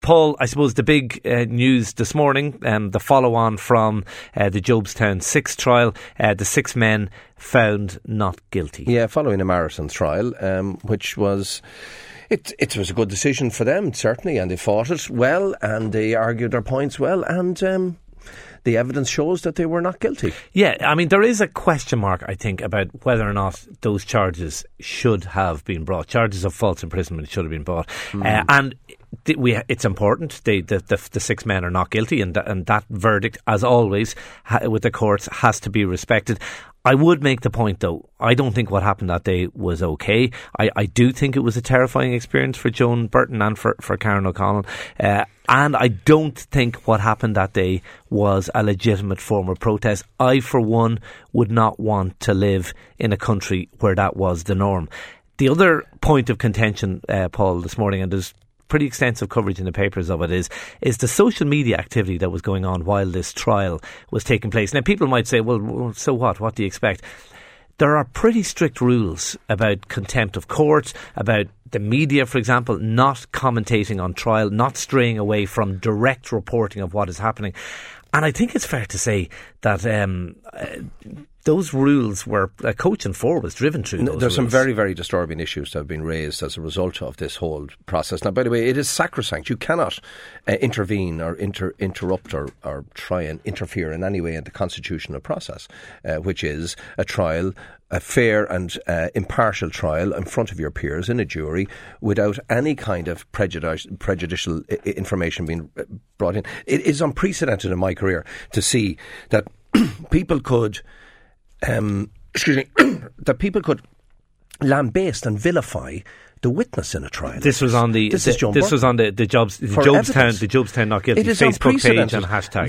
Paul, I suppose the big news this morning, the follow-on from the Jobstown 6 trial, the 6 men found not guilty. Yeah, following a marathon trial, which was... It was a good decision for them, certainly, and they fought it well, and they argued their points well, and the evidence shows that they were not guilty. Yeah, I mean, there is a question mark, I think, about whether or not those charges should have been brought. Charges of false imprisonment should have been brought. And it's important. The 6 men are not guilty, and that verdict, as always, with the courts, has to be respected. I would make the point, though, I don't think what happened that day was okay. I do think it was a terrifying experience for Joan Burton and for Karen O'Connell. And I don't think what happened that day was a legitimate form of protest. I, for one, would not want to live in a country where that was the norm. The other point of contention, Paul, this morning, and there's pretty extensive coverage in the papers of it, is the social media activity that was going on while this trial was taking place. Now, people might say, well, so what? What do you expect? There are pretty strict rules about contempt of court, about the media, for example, not commentating on trial, not straying away from direct reporting of what is happening. And I think it's fair to say that those rules were, Coach and 4 was driven through those There's rules. some very, very disturbing issues that have been raised as a result of this whole process. Now, by the way, it is sacrosanct. You cannot intervene or interrupt or try and interfere in any way in the constitutional process, which is a trial, a fair and impartial trial in front of your peers in a jury without any kind of prejudicial information being brought in. It is unprecedented in my career to see that people could... that people could lambaste and vilify the witness in a trial. This was on the Jobstown Not Guilty Facebook page and hashtag.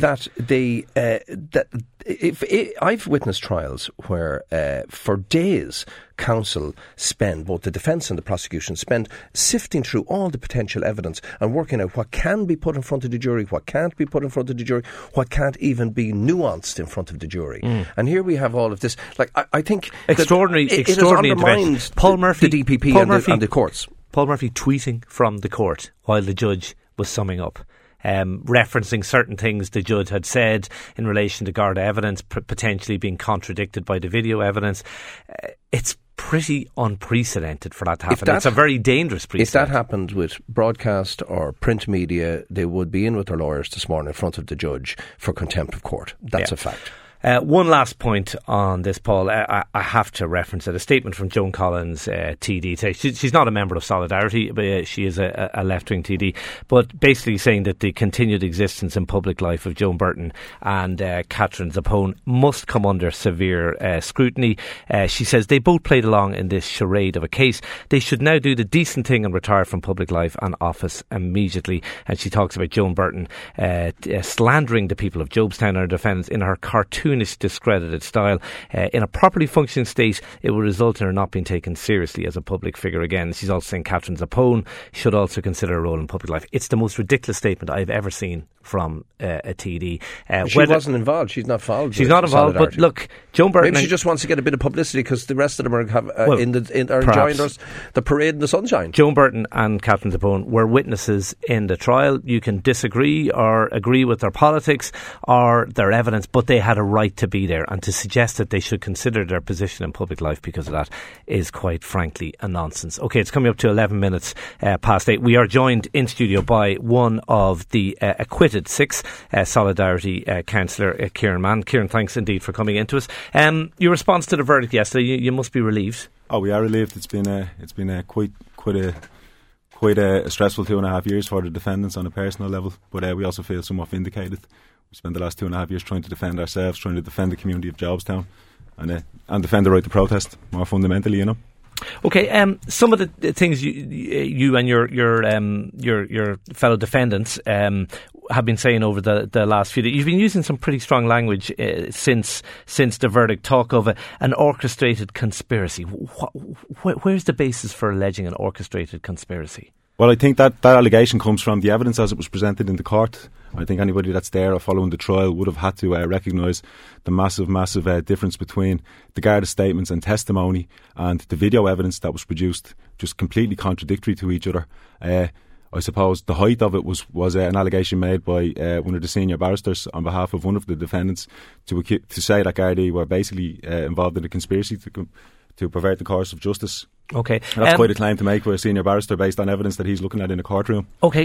I've witnessed trials where for days counsel spend, both the defence and the prosecution spend sifting through all the potential evidence and working out what can be put in front of the jury, what can't be put in front of the jury, what can't even be nuanced in front of the jury. And here we have all of this. Like I think extraordinary intervention. Paul Murphy, the DPP and the courts. Paul Murphy tweeting from the court while the judge was summing up. Referencing certain things the judge had said in relation to Garda evidence potentially being contradicted by the video evidence. It's pretty unprecedented for that to happen. It's a very dangerous precedent. If that happened with broadcast or print media, they would be in with their lawyers this morning in front of the judge for contempt of court. That's a fact. One last point on this, Paul. I have to reference it. A statement from Joan Collins, TD. She's not a member of Solidarity, but she is a left-wing TD. But basically saying that the continued existence in public life of Joan Burton and Catherine Zappone must come under severe scrutiny. She says they both played along in this charade of a case. They should now do the decent thing and retire from public life and office immediately. And she talks about Joan Burton slandering the people of Jobstown and her defendants in her cartoonish, discredited style. In a properly functioning state, it will result in her not being taken seriously as a public figure again. She's also saying Catherine Zappone should also consider a role in public life. It's the most ridiculous statement I've ever seen from a TD. She wasn't involved. She's not involved. She's not involved. But look, Joan Burton. Maybe she just wants to get a bit of publicity because the rest of them are enjoying the parade in the sunshine. Joan Burton and Catherine Zappone were witnesses in the trial. You can disagree or agree with their politics or their evidence, but they had a right to be there, and to suggest that they should consider their position in public life because of that is quite frankly a nonsense. OK, it's coming up to 11 minutes past 8. We are joined in studio by one of the acquitted 6 Solidarity councillor, Kieran Mann. Kieran, thanks indeed for coming into us. Your response to the verdict yesterday, you must be relieved. Oh, we are relieved. It's been quite a stressful 2.5 years for the defendants on a personal level, but we also feel somewhat vindicated. We spent the last 2.5 years trying to defend ourselves, trying to defend the community of Jobstown, and defend the right to protest more fundamentally, you know. Okay, some of the things you and your fellow defendants have been saying over the last few days. You've been using some pretty strong language since the verdict. Talk of an orchestrated conspiracy. Where's the basis for alleging an orchestrated conspiracy? Well, I think that allegation comes from the evidence as it was presented in the court. I think anybody that's there or following the trial would have had to recognise the massive difference between the Garda statements and testimony and the video evidence that was produced, just completely contradictory to each other. I suppose the height of it was an allegation made by one of the senior barristers on behalf of one of the defendants to say that Gardaí were basically involved in a conspiracy to pervert the course of justice. Okay. And that's quite a claim to make for a senior barrister based on evidence that he's looking at in a courtroom. Okay,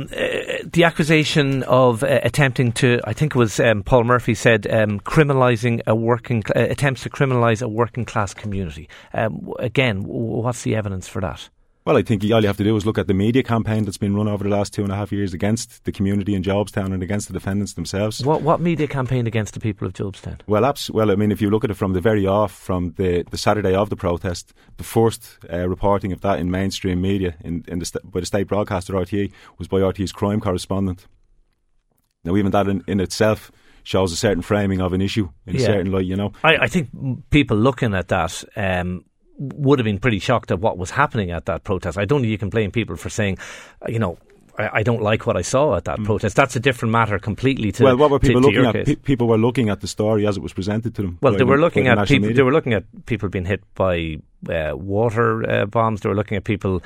the accusation of attempting to, I think it was Paul Murphy said, criminalising attempts to criminalise a working class community. Again, what's the evidence for that? Well, I think all you have to do is look at the media campaign that's been run over the last 2.5 years against the community in Jobstown and against the defendants themselves. What media campaign against the people of Jobstown? Well, I mean, if you look at it from the very off, from the Saturday of the protest, the first reporting of that in mainstream media by the state broadcaster RTE was by RTE's crime correspondent. Now, even that in itself shows a certain framing of an issue in a certain light, you know. I think people looking at that would have been pretty shocked at what was happening at that protest. I don't think you can blame people for saying, you know, I don't like what I saw at that protest. That's a different matter completely to. Well, what were people looking at? Case. People were looking at the story as it was presented to them. Well, they were looking at people. They were looking at people being hit by water bombs. They were looking at people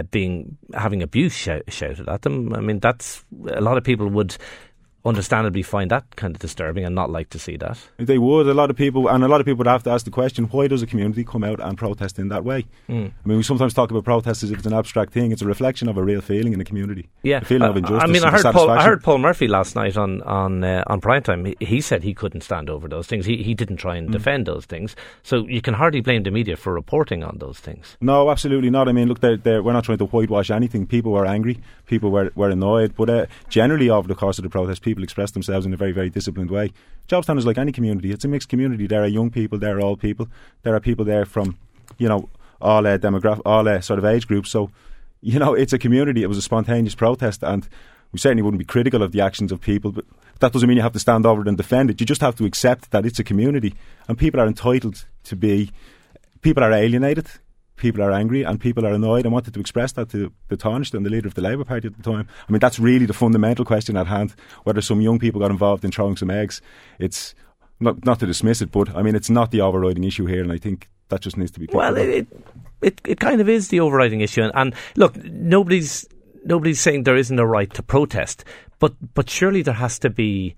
having abuse shouted at them. I mean, that's a lot of people would understandably find that kind of disturbing and not like to see that. They would. A lot of people would have to ask the question, why does a community come out and protest in that way? I mean, we sometimes talk about protest as if it's an abstract thing. It's a reflection of a real feeling in the community. Yeah. A feeling of injustice. I mean, I heard Paul Murphy last night on prime time. He said he couldn't stand over those things. He didn't try and defend those things. So you can hardly blame the media for reporting on those things. No, absolutely not. I mean, look, we're not trying to whitewash anything. People were angry. People were annoyed. But generally over the course of the protest, people expressed themselves in a very, very disciplined way. Jobstown is like any community. It's a mixed community. There are young people, there are old people, there are people there from, you know, all sort of age groups. So, you know, it's a community. It was a spontaneous protest, and we certainly wouldn't be critical of the actions of people, but that doesn't mean you have to stand over it and defend it. You just have to accept that it's a community, and people are entitled to be. People are alienated. People are angry and people are annoyed, and wanted to express that to the Taoiseach and the leader of the Labour Party at the time. I mean, that's really the fundamental question at hand, whether some young people got involved in throwing some eggs. It's not to dismiss it, but I mean, it's not the overriding issue here, and I think that just needs to be picked up. Well, it kind of is the overriding issue, and look, nobody's saying there isn't a right to protest, but surely there has to be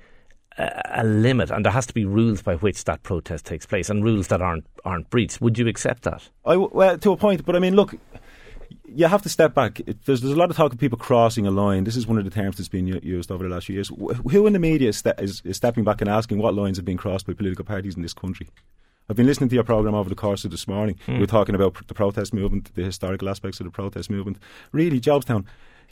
a limit, and there has to be rules by which that protest takes place, and rules that aren't breached. Would you accept that? Well, to a point, but I mean, look, you have to step back. There's a lot of talk of people crossing a line. This is one of the terms that's been used over the last few years. Who in the media is stepping back and asking what lines have been crossed by political parties in this country? I've been listening to your programme over the course of this morning. You were talking about the protest movement, the historical aspects of the protest movement. Really, Jobstown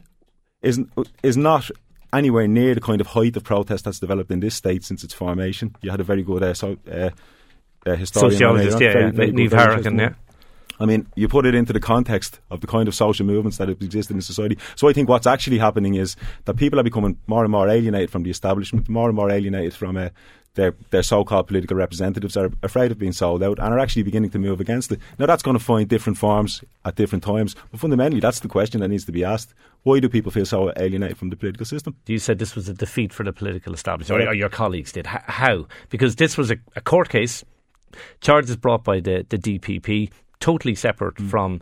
is not anywhere near the kind of height of protest that's developed in this state since its formation. You had a very good historian, sociologist, Niamh Harrigan, yeah. I mean, you put it into the context of the kind of social movements that have existed in society. So I think what's actually happening is that people are becoming more and more alienated from the establishment, more and more alienated from their so-called political representatives, are afraid of being sold out and are actually beginning to move against it. Now, that's going to find different forms at different times, but fundamentally that's the question that needs to be asked. Why do people feel so alienated from the political system? You said this was a defeat for the political establishment, or your colleagues did. How? Because this was a court case, charges brought by the DPP, totally separate from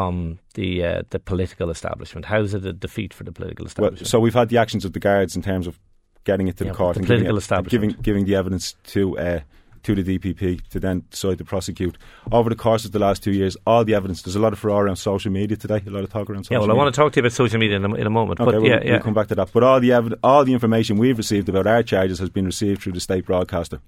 the political establishment. How is it a defeat for the political establishment? Well, so we've had the actions of the guards in terms of getting it to the court, the and political establishment, giving the evidence to the DPP to then decide to prosecute. Over the course of the last 2 years, all the evidence, there's a lot of furore around social media today, a lot of talk around social media. I want to talk to you about social media in a moment. Okay, but we'll come back to that. But all the information we've received about our charges has been received through the state broadcaster.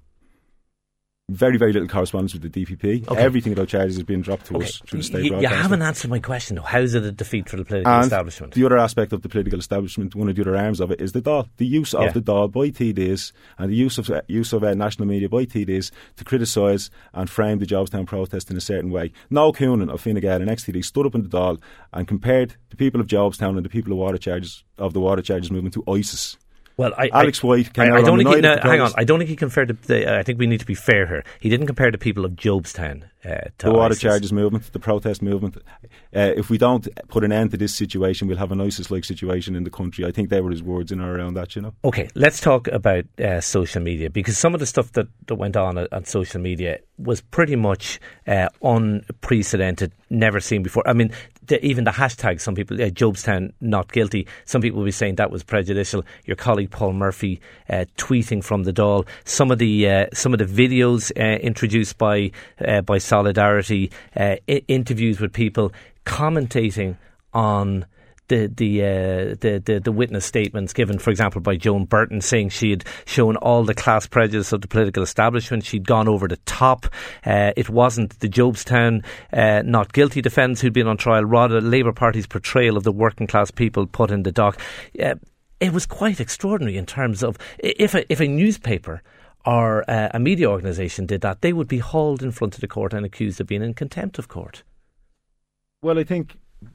Very, very little correspondence with the DPP. Okay. Everything about charges has been dropped to us through the state broadcaster. You haven't answered my question, though. How is it a defeat for the political establishment? The other aspect of the political establishment, one of the other arms of it, is the Dáil. The use of the Dáil by TDs and the use of national media by TDs to criticise and frame the Jobstown protest in a certain way. Noel Coonan of Fine Gael, an ex-TD, stood up in the Dáil and compared the people of Jobstown and the people of the water charges movement to ISIS. Well, Alex White came I don't think hang on. I don't think he compared I think we need to be fair here. He didn't compare the people of Jobstown to the water ISIS. charges movement, the protest movement. If we don't put an end to this situation, we'll have an ISIS-like situation in the country. I think they were his words in or around that, you know. Okay, let's talk about social media, because some of the stuff that went on social media was pretty much unprecedented, never seen before. I mean, even the hashtag, some people, Jobstown not guilty, some people will be saying that was prejudicial. Your colleague Paul Murphy tweeting from the Dáil. Some of the videos introduced by Solidarity, interviews with people commentating on the witness statements given, for example, by Joan Burton, saying she had shown all the class prejudice of the political establishment. She'd gone over the top. It wasn't the Jobstown not guilty defendants who'd been on trial, rather Labour Party's portrayal of the working class people put in the dock. It was quite extraordinary in terms of if a newspaper or a media organisation did that, they would be hauled in front of the court and accused of being in contempt of court. Well, I think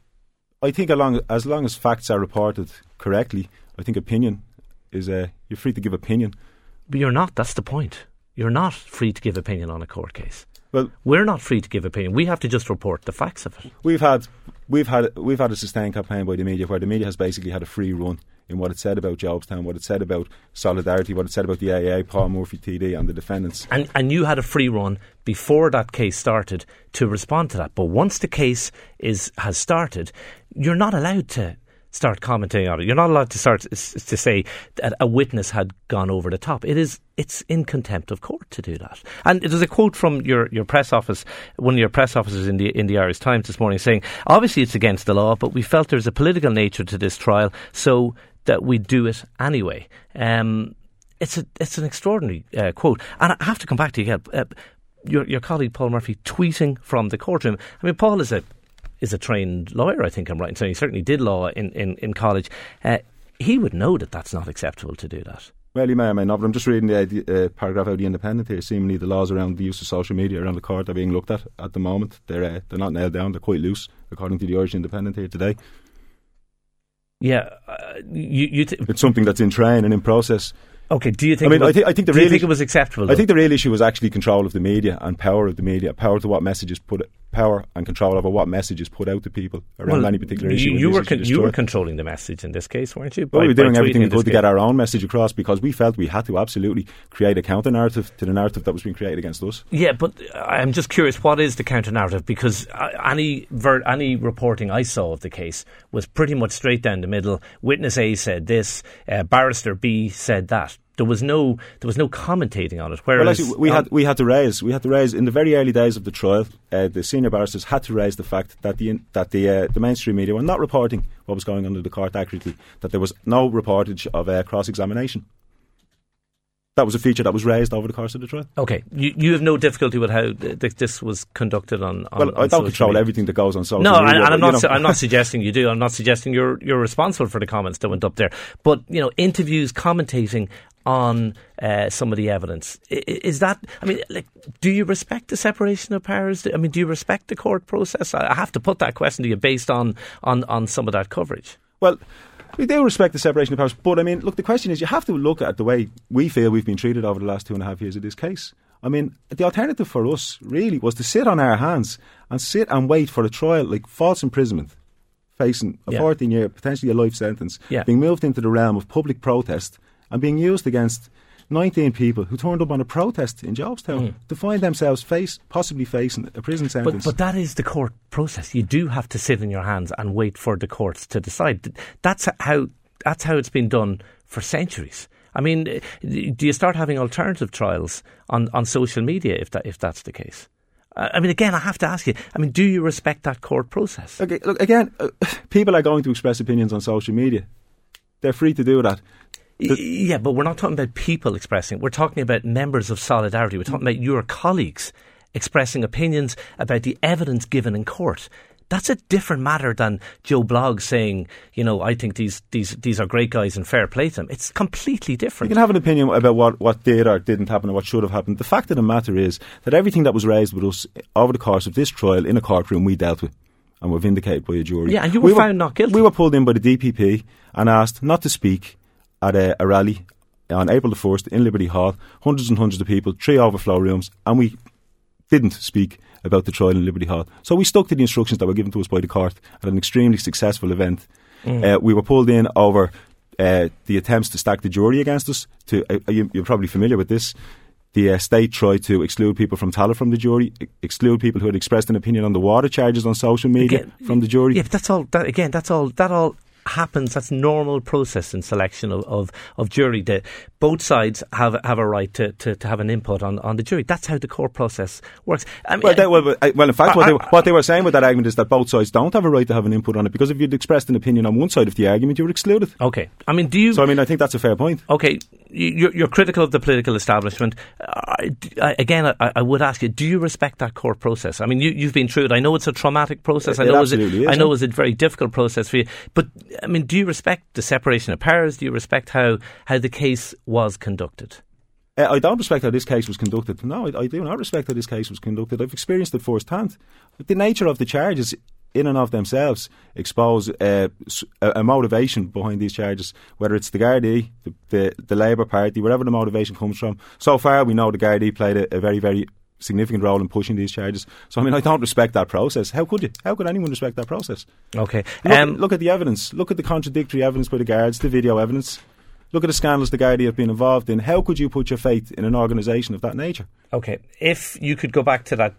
as long as facts are reported correctly, I think opinion is you're free to give opinion. But you're not. That's the point. You're not free to give opinion on a court case. Well, we're not free to give opinion. We have to just report the facts of it. We've had a sustained campaign by the media where the media has basically had a free run in what it said about Jobstown, what it said about Solidarity, what it said about the AA, Paul Murphy TD and the defendants. And you had a free run before that case started to respond to that. But once the case has started, you're not allowed to start commenting on it. You're not allowed to start to say that a witness had gone over the top. It's in contempt of court to do that. And there's a quote from your press office, one of your press officers in the Irish Times this morning, saying, obviously it's against the law, but we felt there's a political nature to this trial, so that we do it anyway. It's an extraordinary quote. And I have to come back to you again. Your colleague Paul Murphy tweeting from the courtroom. I mean, Paul is a trained lawyer, I think I'm right in saying. He certainly did law in college. He would know that that's not acceptable to do that. Well, you may or may not, but I'm just reading the paragraph out of The Independent here. Seemingly the laws around the use of social media around the court are being looked at the moment. They're not nailed down, they're quite loose, according to the Irish Independent here today. Yeah, it's something that's in train and in process. Okay, do you think? I think it was acceptable? I think the real issue was actually control of the media and power of the media, power to what messages power and control over what messages put out to people around any particular issue. You were controlling the message in this case, weren't you? We were doing everything we could to get our own message across because we felt we had to absolutely create a counter narrative to the narrative that was being created against us. Yeah, but I'm just curious, what is the counter narrative? Because any reporting I saw of the case was pretty much straight down the middle. Witness A said this, barrister B said that. There was no commentating on it. Whereas, well, actually, we had to raise in the very early days of the trial. The senior barristers had to raise the fact that the mainstream media were not reporting what was going on in the court accurately. That there was no reportage of cross-examination. That was a feature that was raised over the course of the trial. Okay, you have no difficulty with how this was conducted on well, I don't control media. Everything that goes on social media. No, and I'm not suggesting you do. I'm not suggesting you're responsible for the comments that went up there. But interviews, commentating on some of the evidence. Is that? I mean, do you respect the separation of powers? I mean, do you respect the court process? I have to put that question to you based on some of that coverage. Well, we do respect the separation of powers, but I mean, look, the question is, you have to look at the way we feel we've been treated over the last 2.5 years of this case. I mean, the alternative for us really was to sit on our hands and sit and wait for a trial like false imprisonment, facing a 14-year, potentially a life sentence, being moved into the realm of public protest and being used against 19 people who turned up on a protest in Jobstown to find themselves possibly facing a prison sentence. But that is the court process. You do have to sit in your hands and wait for the courts to decide. That's how it's been done for centuries. I mean, do you start having alternative trials on social media if that's the case? I mean, again, I have to ask you, I mean, do you respect that court process? Okay, look, again, people are going to express opinions on social media. They're free to do that. Yeah, but we're not talking about people expressing. We're talking about members of Solidarity. We're talking about your colleagues expressing opinions about the evidence given in court. That's a different matter than Joe Bloggs saying, I think these are great guys and fair play to them. It's completely different. You can have an opinion about what did or didn't happen or what should have happened. The fact of the matter is that everything that was raised with us over the course of this trial in a courtroom we dealt with and were vindicated by a jury. Yeah, and you were found not guilty. We were pulled in by the DPP and asked not to speak at a rally on April the 1st in Liberty Hall, hundreds and hundreds of people, 3 overflow rooms, and we didn't speak about the trial in Liberty Hall. So we stuck to the instructions that were given to us by the court at an extremely successful event. We were pulled in over the attempts to stack the jury against us. You're probably familiar with this. the state tried to exclude people from Tallaght from the jury, exclude people who had expressed an opinion on the water charges on social media from the jury. Yeah, but that's all. That all happens. That's normal process in selection of jury. Both sides have a right to have an input on the jury. That's how the court process works. I mean, in fact, what they were saying with that argument is that both sides don't have a right to have an input on it, because if you'd expressed an opinion on one side of the argument, you were excluded. Okay. I mean, do you? So, I mean, I think that's a fair point. Okay. You're critical of the political establishment. Again, I would ask you, do you respect that court process? I mean, you've been through it. I know it's a traumatic process. I know it's a very difficult process for you. But, I mean, do you respect the separation of powers? Do you respect how the case was conducted? I don't respect how this case was conducted. No, I do not respect how this case was conducted. I've experienced it firsthand. But the nature of the charges in and of themselves expose a motivation behind these charges, whether it's the Gardaí, the Labour Party, wherever the motivation comes from. So far, we know the Gardaí played a very, very significant role in pushing these charges. So, I mean, I don't respect that process. How could you? How could anyone respect that process? Okay. Look at the evidence. Look at the contradictory evidence by the guards, the video evidence. Look at the scandals the Gardaí have been involved in. How could you put your faith in an organisation of that nature? Okay, if you could go back to that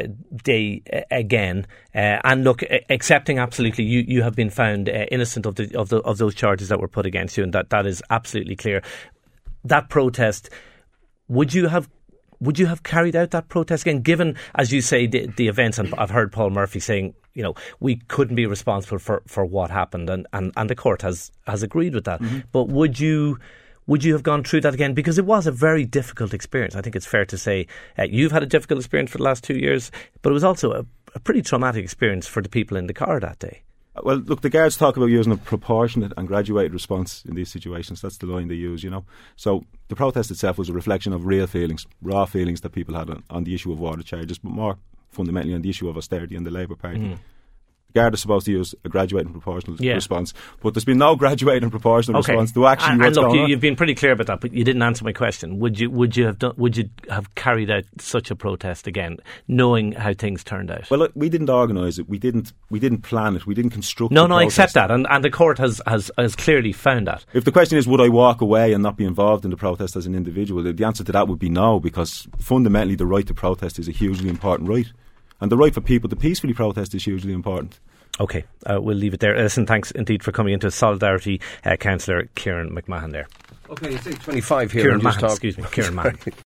day again, and look, accepting absolutely, you have been found innocent of those charges that were put against you, and that is absolutely clear. That protest, would you have carried out that protest again, given, as you say, the events? And I've heard Paul Murphy saying, you know, we couldn't be responsible for what happened, and the court has agreed with that. Mm-hmm. But would you have gone through that again? Because it was a very difficult experience. I think it's fair to say you've had a difficult experience for the last 2 years, but it was also a pretty traumatic experience for the people in the car that day. Well, look, the guards talk about using a proportionate and graduated response in these situations. That's the line they use, you know. So the protest itself was a reflection of real feelings, raw feelings that people had on the issue of water charges, but more fundamentally on the issue of austerity in the Labour Party. Mm. The Garda is supposed to use a graduated and proportional response, but there's been no graduated and proportional response to actually what's going on. You've been pretty clear about that, but you didn't answer my question. Would you have carried out such a protest again, knowing how things turned out? Well, look, we didn't organise it. We didn't plan it. We didn't construct. No, I accept that, and the court has clearly found that. If the question is, would I walk away and not be involved in the protest as an individual, the answer to that would be no, because fundamentally the right to protest is a hugely important right. And the right for people to peacefully protest is hugely important. OK, we'll leave it there. Listen, thanks indeed for coming into Solidarity, Councillor Kieran McMahon there. OK, it's 8:25 here. Kieran Mahon, excuse me, Kieran Mahon.